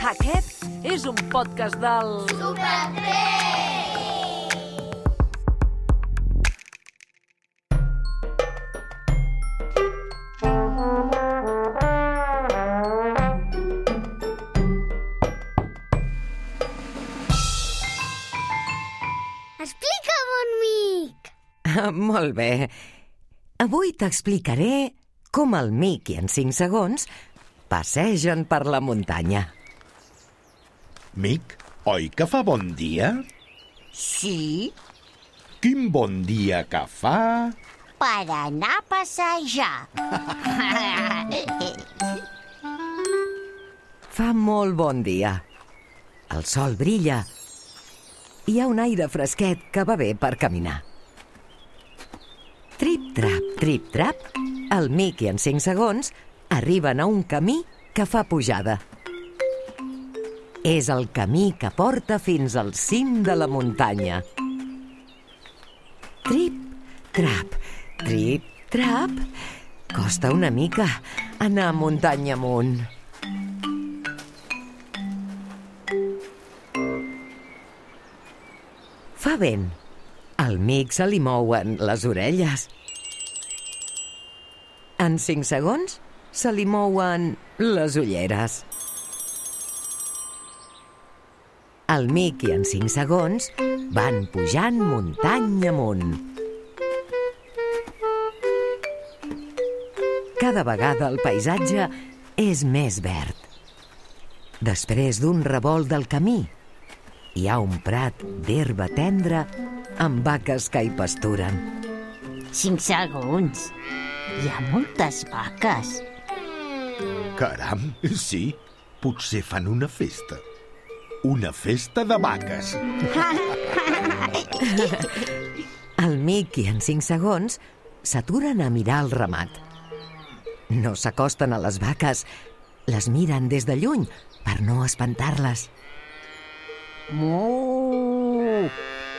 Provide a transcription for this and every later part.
Aquest és un podcast del... Explica'm, amic! Molt bé. Avui t'explicaré com el Miqui en 5 segons passegen per la muntanya. Mic, oi que fa bon dia? Sí, Quin bon dia que fa! per anar a passejar. Fa molt bon dia. El sol brilla. Hi ha un aire fresquet que va bé per caminar. Trip-trap, el Miqui en 5 segons arriben a un camí que fa pujada. És el camí que porta fins al cim de la muntanya. Trip-trap, costa una mica anar muntanya amunt. Fa vent. Al Mic se li mouen les orelles. En 5 segons se li mouen les ulleres. El Miqui en 5 segons van pujant muntanya amunt. Cada vegada el paisatge és més verd. Després d'un revolt del camí, hi ha un prat d'herba tendra amb vaques que hi pasturen. 5 segons. Hi ha moltes vaques. Caram, sí, potser fan una festa. Una festa de vaques. El Miqui en 5 segons s'aturen a mirar el ramat. No s'acosten a les vaques, les miren des de lluny per no espantar-les. Mu!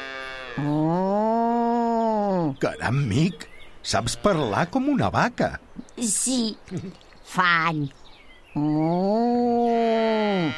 Mu! Caram, Mic, saps parlar com una vaca. Sí, fan. Mu!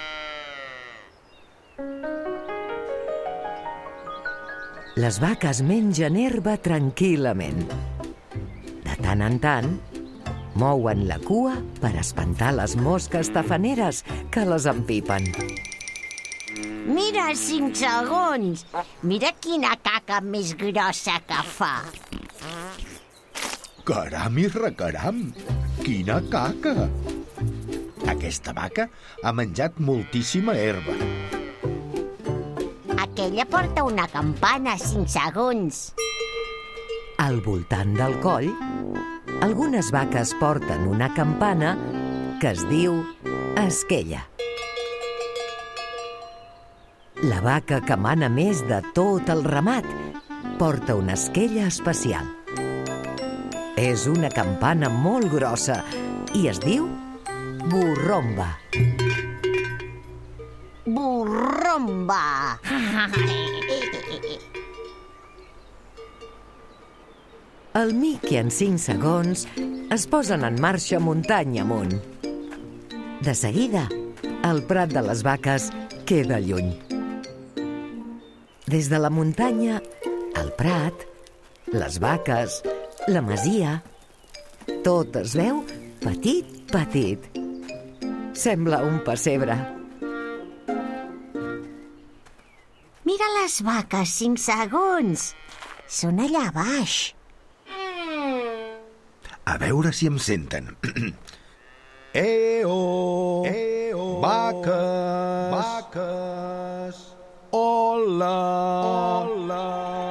Les vaques mengen herba tranquil·lament. De tant en tant, mouen la cua per espantar les mosques tafaneres que les empipen. Mira, 5 segons. Mira quina caca més grossa que fa. Caram i recaram, quina caca! Aquesta vaca ha menjat moltíssima herba. Aquella porta una campana, 5 segons. Al voltant del coll, algunes vaques porten una campana que es diu esquella. La vaca que mana més de tot el ramat porta una esquella especial. És una campana molt grossa i es diu borromba. Borromba! El Miqui en 5 segons es posen en marxa muntanya amunt. De seguida, el prat de les vaques queda lluny. Des de la muntanya, el prat, les vaques, la masia, tot es veu petit. Sembla un pessebre. Mira les vaques, 5 segons. Són allà baix. A veure si em senten. Eo! Vaques! Vaques! Hola! Hola!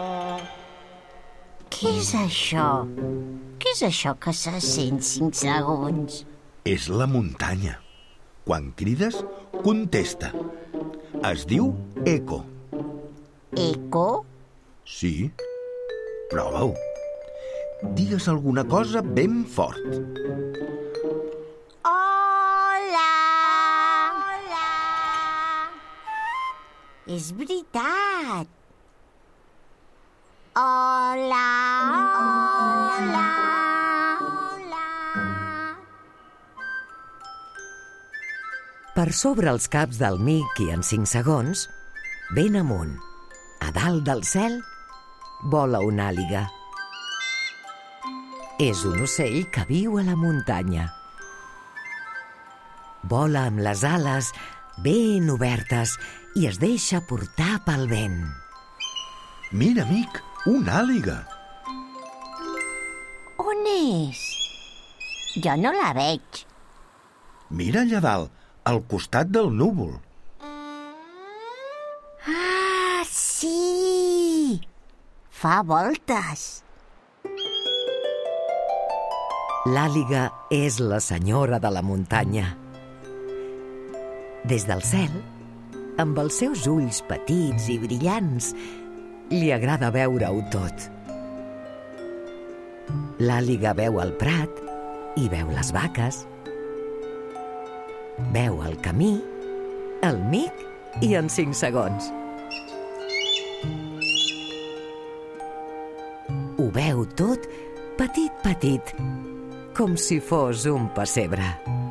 Què és això? Què és això que se sent 5 segons? És la muntanya. Quan crides, contesta. Es diu eco. Eco? Sí. Prova-ho. Digues alguna cosa ben fort. Hola! Hola! És veritat. Hola! Hola! Hola! Per sobre els caps del Mic i en 5 segons, ben amunt, a dalt del cel, vola una àliga. És un ocell que viu a la muntanya. Vola amb les ales ben obertes i es deixa portar pel vent. Mira, amic, una àliga. On és? Jo no la veig. Mira allà dalt, al costat del núvol. Ah, sí! Fa voltes. L'àliga és la senyora de la muntanya. Des del cel, amb els seus ulls petits i brillants, li agrada veure-ho tot. L'àliga veu el prat i veu les vaques. Veu el camí, el Mic i en 5 segons. Ho veu tot petit, com si fos un pessebre.